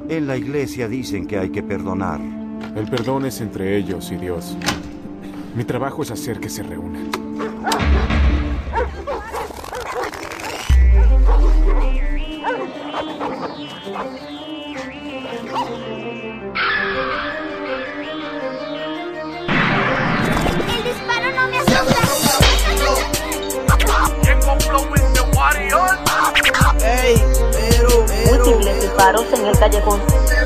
En la iglesia dicen que hay que perdonar. El perdón es entre ellos y Dios. Mi trabajo es hacer que se reúnan. El disparo no me asusta. Ey, Múltiples disparos en el callejón.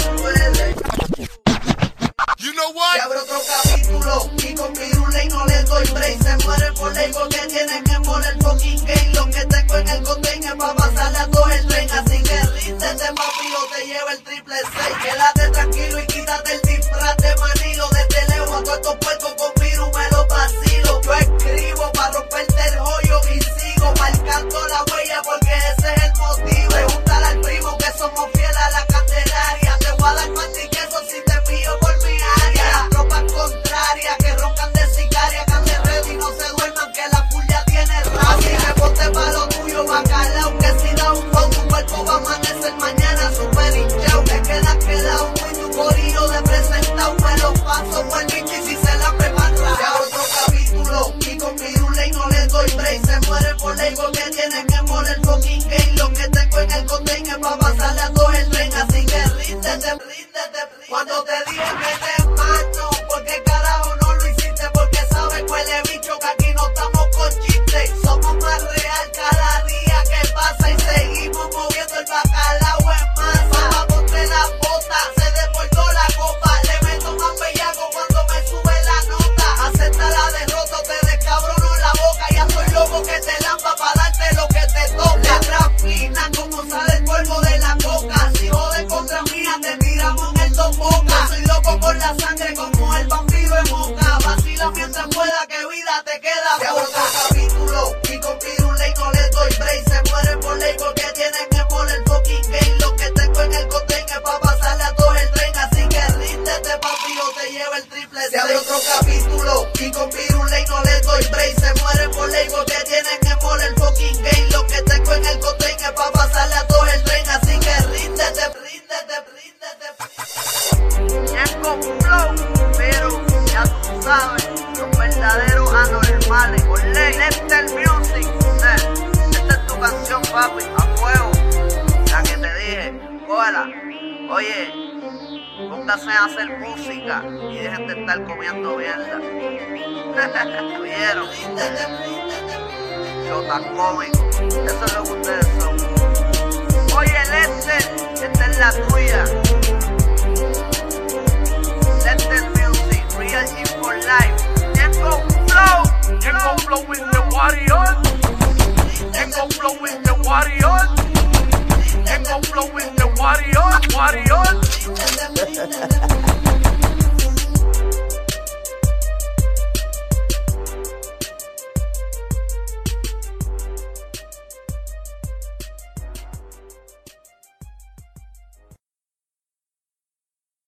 se abre otro capítulo y con Piruley no les doy break. Se mueren por ley porque tienen que moler fucking game. Lo que tengo en el container pa' pasarle a todo el tren. Así que ríndete papi o te lleva el 666. Quédate tranquilo y quítate el disfraz de Manilo. Desde lejos a todos estos puercos con Piru me lo vacilo. Yo escribo pa' romperte el joyo y sigo marcando la huella porque ese es el motivo. Pregúntale al primo que somos fieles a la Candelaria. Te voy a dar pan y queso si te pillo por mi área. Las tropas contrarias que roncan de sicaria, que anden ready, no se duerman que la furia tiene rabia. Así que ponte pa' lo tuyo, bacalao, que si da un flow, tu cuerpo va a amanecer mañana super hinchao. Te quedas quedado muy tu corillo de presentado. Me lo paso por el bicho y si se la prepara. Ya otro capítulo y con Piruley no les doy break. Se mueren por ley porque tienen que moler fucking game. Lo que tengo en el container pa' pasarle a todo el tren. Así que ríndete. Cuando te dije que te mato, porque carajo no lo hiciste, porque sabes huele bicho que aquí no estamos con chistes. Somos más real cada día que pasa y seguimos moviendo el bacalao en masa. Papá ponte la bota, se desbordó la copa. Le meto más bellaco cuando me sube la nota. Acepta la derrota, te descabrono la boca. Ya soy loco que te lampa pa' darte lo que te toca. Letras finas como sale el polvo de la coca. Si jodes contra mía te tiramos en el dos bocas. Soy loco por la sangre como el vampiro en Moca. Vacila mientras pueda que vida te queda poca. Se abre otro capítulo y con Piruley no les doy break. Se mueren por ley porque tienen que moler fucking game. Lo que tengo en el container pa' pasarle a todo el tren. Así que ríndete papi o te lleva el 666. Se abre otro capítulo y con Piruley no les doy break. Se mueren por ley porque tienen que moler fucking game. Lo que tengo en el container pa' pasarle a todo el tren. Así que ríndete. Con flow, pero ya tú sabes, los verdaderos anormales. Por ley, Lester Music, esta es tu canción, papi, a fuego. La que te dije, cógela. Oye, póngase a hacer música y dejen de estar comiendo mierda. ¿Oyeron? Chota cómico, eso es lo que ustedes son. Oye, Lester, esta es la tuya. Lester Music, real G for life. Yengo flow with the warrior. Yengo flow with the warrior. Yengo flow with the warrior.